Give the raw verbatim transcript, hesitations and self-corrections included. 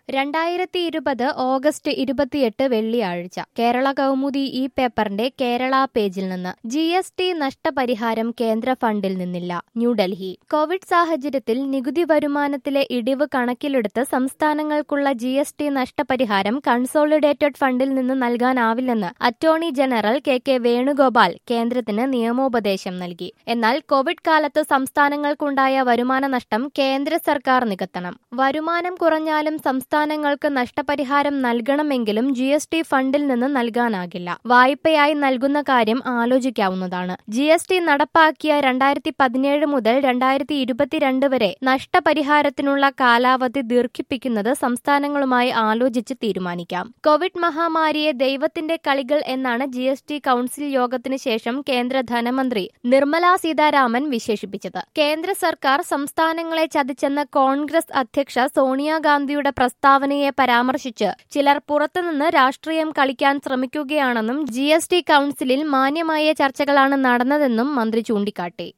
രണ്ടായിരത്തി ഇരുപത് ഓഗസ്റ്റ് ഇരുപത്തിയെട്ട് വെള്ളിയാഴ്ച കേരള കൗമുദി ഈ പേപ്പറിന്റെ കേരള പേജിൽ നിന്ന് ജി എസ് ടി നഷ്ടപരിഹാരം കേന്ദ്ര ഫണ്ടിൽ നിന്നില്ല. ന്യൂഡൽഹി. കോവിഡ് സാഹചര്യത്തിൽ നികുതി വരുമാനത്തിലെ ഇടിവ് കണക്കിലെടുത്ത് സംസ്ഥാനങ്ങൾക്കുള്ള ജി എസ് ടി നഷ്ടപരിഹാരം കൺസോളിഡേറ്റഡ് ഫണ്ടിൽ നിന്ന് നൽകാനാവില്ലെന്ന് attorney general K K Venugopal കേന്ദ്രത്തിന് നിയമോപദേശം നൽകി. എന്നാൽ കോവിഡ് കാലത്ത് സംസ്ഥാനങ്ങൾക്കുണ്ടായ വരുമാന നഷ്ടം കേന്ദ്ര സർക്കാർ നികത്തണം. വരുമാനം കുറഞ്ഞാലും സംസ്ഥാനങ്ങൾക്ക് നഷ്ടപരിഹാരം നൽകണമെങ്കിലും ജി എസ് ടി ഫണ്ടിൽ നിന്ന് നൽകാനാകില്ല. വായ്പയായി നൽകുന്ന കാര്യം ആലോചിക്കാവുന്നതാണ്. ജി എസ് ടി നടപ്പാക്കിയ രണ്ടായിരത്തി പതിനേഴ് മുതൽ രണ്ടായിരത്തി ഇരുപത്തിരണ്ട് വരെ നഷ്ടപരിഹാരത്തിനുള്ള കാലാവധി ദീർഘിപ്പിക്കുന്നത് സംസ്ഥാനങ്ങളുമായി ആലോചിച്ച് തീരുമാനിക്കാം. കോവിഡ് മഹാമാരിയെ ദൈവത്തിന്റെ കളികൾ എന്നാണ് ജി എസ് ടി കൌൺസിൽ യോഗത്തിന് ശേഷം കേന്ദ്ര ധനമന്ത്രി നിർമ്മല സീതാരാമൻ വിശേഷിപ്പിച്ചത്. കേന്ദ്ര സർക്കാർ സംസ്ഥാനങ്ങളെ ചതിച്ചെന്ന കോൺഗ്രസ് അധ്യക്ഷ സോണിയാഗാന്ധിയുടെ പ്രസ്താവനയെ പരാമർശിച്ച് ചിലർ പുറത്തുനിന്ന് രാഷ്ട്രീയം കളിക്കാൻ ശ്രമിക്കുകയാണെന്നും ജി എസ് ടി കൌൺസിലിൽ മാന്യമായ ചർച്ചകളാണ് നടന്നതെന്നും മന്ത്രി ചൂണ്ടിക്കാട്ടി.